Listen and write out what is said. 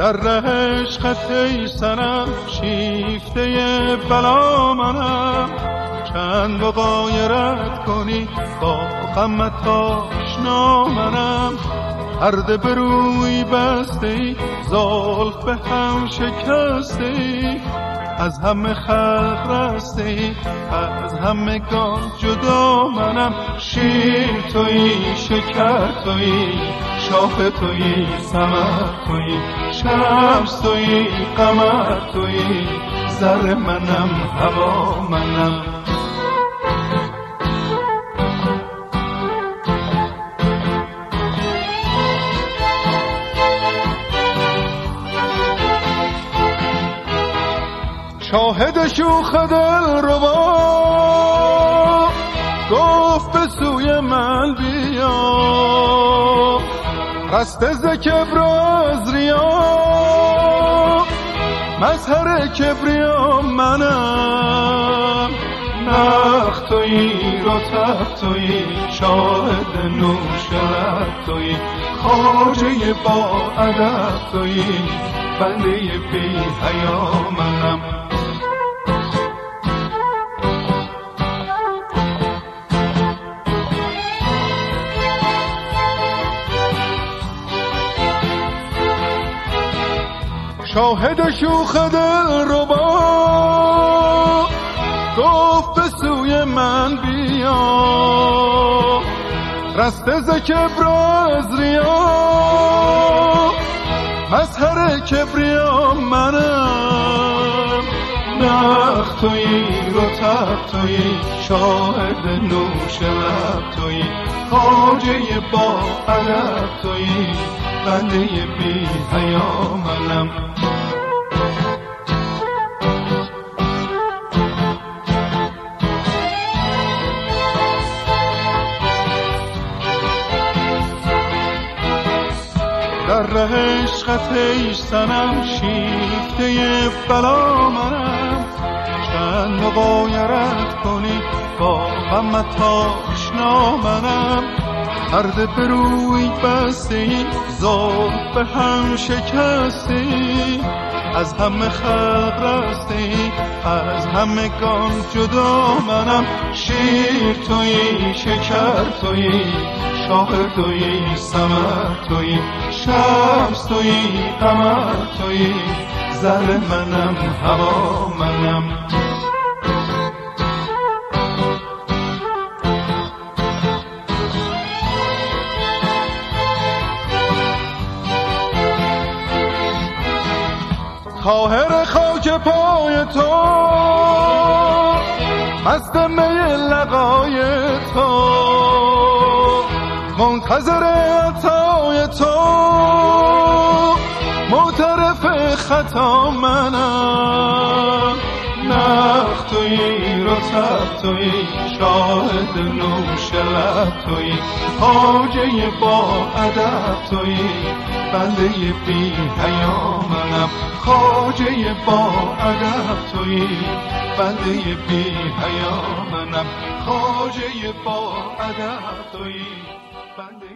در ره عشقت ای صنم شیفته بلا منم، چند غایرت کنی با غمت آشنا منم. پرده به روی بسته ای، زلف به هم شکسته ای، از همه خلق رسته ای، از همگان جدا منم. شیر تویی، شکر تویی، شاخ تویی، ثمر تویی، شمس تویی، قمر تویی، زر منم، هوا منم. شاهد شوخ دلربا گفت به سوی من بیا، رسته ز کبر و از ریا، مظهر کبریا منم. نخ تویی، رطب تویی، شاهد نوش لب تویی، خواجه با ادب تویی، بنده بی حیا منم. شاهد شوخ دلربا گفت به سوی من بیا، رسته ز کبر و از ریا، مظهر کبریا منم. نخ تویی، رطب تویی، شاهد نوش لب تویی، خواجه با ادب تویی، بنده بی حیا منم. در ره عشقت ای صنم شیفته بلا منم، چند مغایرت کنی با غمت آشنا منم. پرده به روی بسته ای، زلف به هم شکسته ای، از همه خلق رسته ای، از همگان جدا منم. شیر تویی، شکر تویی، شاخ تویی، ثمر تویی، شمس تویی، قمر تویی، زر منم، هوا منم. طاهر خاک پای تو، مست می لقای تو، منتظر عطای تو، معترف خطا منم. نخ تویی، رطب تویی، شاهد نوش لب تویی، خواجه با ادب تویی، بنده بی حیا منم. خواجه با ادب تویی، بنده بی حیا منم. خواجه با ادب تویی، بنده